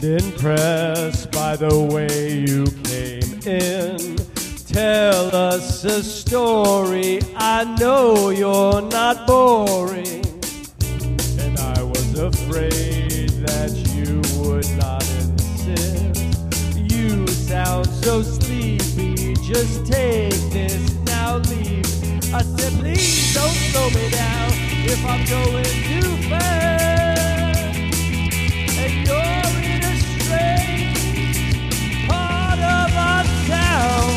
Impressed by the way you came in. Tell us a story, I know you're not boring. And I was afraid that you would not insist. You sound so sleepy, just take this, now leave. I said please don't slow me down if I'm going too fast. And you're in a strange part of our town.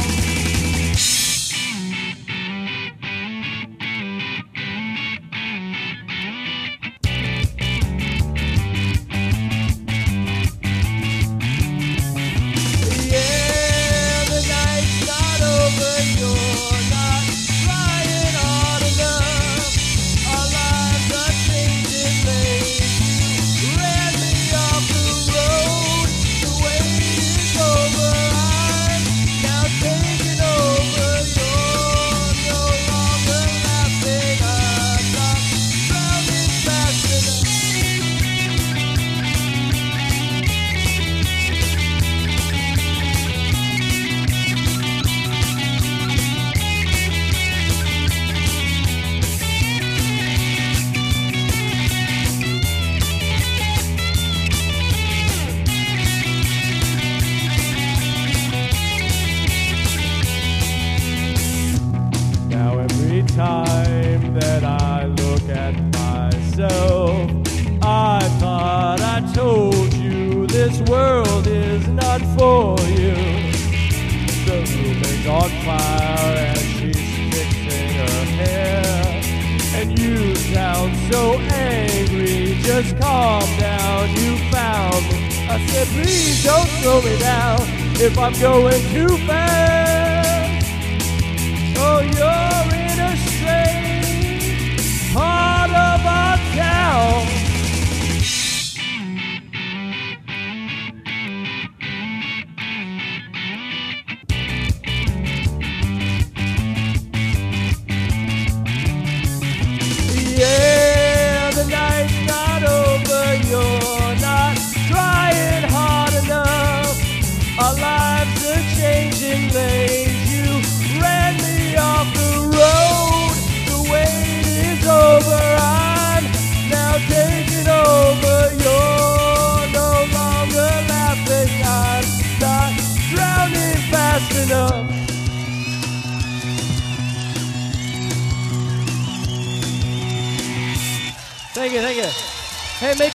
Now every time that I look at myself, I thought I told you this world is not for you. The room is on fire and she's fixing her hair. And you sound so angry, just calm down, you found me. I said please don't slow me down if I'm going too fast. Oh, you're in a strange part of our town. Yeah, the night's not over, you're not trying hard enough. Our lives are changing lanes, you ran me off the road. The wait is over, I'm now taking over. You're no longer laughing, I'm not drowning fast enough. Thank you, thank you. Hey, make